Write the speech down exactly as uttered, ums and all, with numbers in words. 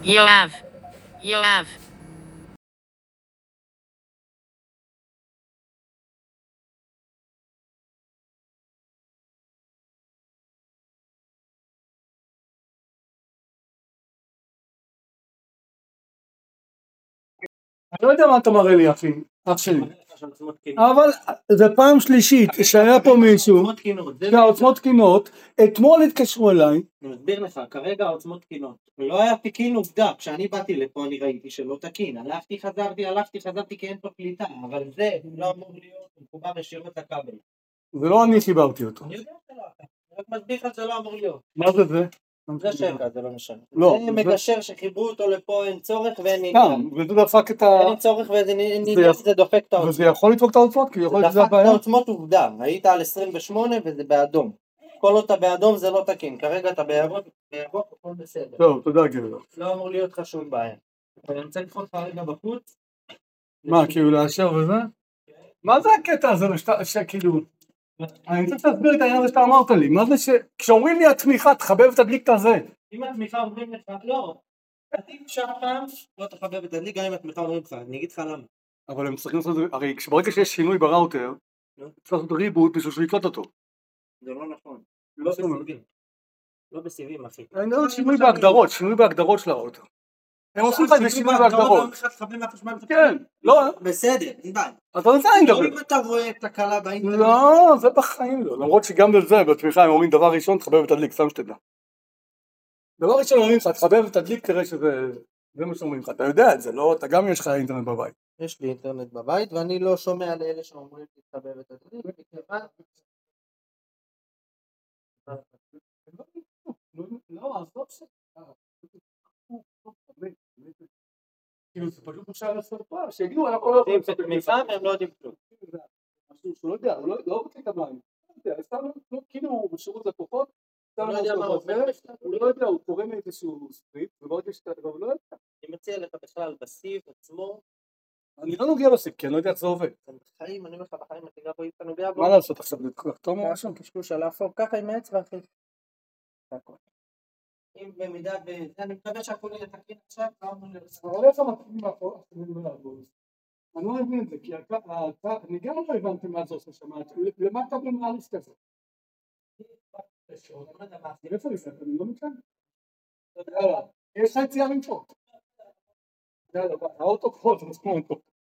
יואב, יואב. אני לא יודע מה אתה מראה לי אחי, אח שלי, אבל זה פעם שלישית שהיה פה מישהו, העוצמות תקינות, אתמול התקשרו אליי, אני מסביר לך, כרגע העוצמות תקינות, ולא היה תקין עובדה, כשאני באתי לפה אני ראיתי שלא תקין, הלכתי חזרתי, הלכתי חזרתי כי אין פה קליטה, אבל זה לא אמור להיות מחובר ישירות לכבל. זה לא אני חיברתי אותו. אני יודע שלא, אני רק מסביר לך שזה לא אמור להיות. מה זה זה? זה שקע, זה לא משנה. לא, זה מגשר שחיברו אותו לפה, אין צורך ואין סתם, עניין. וזה דפק את ה... אין צורך ואין עניין, זה דופק את העוצמות. וזה יכול לדפוק את העוצמות, כי יכול להיות שזה דפק את הבעיה. העוצמות עובדה, היית על עשרים ושמונה וזה באדום. כל עוד אתה באדום זה לא תקין, כרגע אתה בירוק, בירוק הכל בסדר. טוב, תודה גבר. לא אמור להיות לך שום בעיה. אני רוצה לקחת לך רגע בחוץ. מה, כאילו לאשר וזה? מה זה הקטע הזה שכאילו... אני רוצה שתסביר את העניין הזה שאתה אמרת לי, מה זה שכשאומרים לי התמיכה תחבב ותדליק את הזה? אם התמיכה אומרים לך, לא, תתאים שם פעם, לא תחבב ותדליק, גם אם התמיכה אומרים לך, אני אגיד לך למה. אבל הם צריכים לעשות את זה, הרי ברגע שיש שינוי בראוטר, צריך לעשות ריבוט בשביל שיקלוט אותו. זה לא נכון, לא בסיבים, לא בסיבים אחי. אני לא שינוי בהגדרות, שינוי בהגדרות של הראוטר. הם עושים לך איזה שינוי בהגדרות. כן, לא. בסדר, אין בעיה. אז על זה אני מדבר. אם אתה רואה את הקלה באינטרנט. לא, זה בחיים לא. למרות שגם בזה, בתמיכה הם אומרים דבר ראשון, תחבב ותדליק, סתם שתדע. דבר ראשון אומרים לך, תחבב ותדליק, תראה שזה... זה מה שאומרים לך, אתה יודע את זה, לא? אתה גם יש לך אינטרנט בבית. יש לי אינטרנט בבית, ואני לא שומע לאלה שאומרים תחבב ותדליק, מכיוון... לא, אז לא בסדר. כאילו זה פשוט אפשר לעשות פה, שיגידו, אנחנו לא יכולים לעשות תמיכה והם לא יודעים כלום. משהו שהוא לא יודע, הוא לא רוצה את המים. כאילו בשירות לקוחות, הוא לא יודע, הוא קורא מאיזשהו ספריט, וברגע שאתה לא יודע. אני מציע לך בכלל בסיב עצמו. אני לא נוגע בסיב, כי אני לא יודע איך זה עובד. בחיים, אני אומר לך בחיים, אתה נוגע בו. מה לעשות עכשיו, לחתום או משהו? קשקוש על האפור, ככה עם האצבע אחי. אם במידה ו... אני מקווה שהכל יהיה תקין עכשיו, אבל איך המתחילים מהפה? אני לא מבין את זה, כי אני גם לא הבנתי מה זה עושה שם, למה אתה במעריס כזה? איפה לפני? אני לא מכאן? יאללה, יש לך יציאה מפה. יאללה, האוטו פה, זה מסכון פה.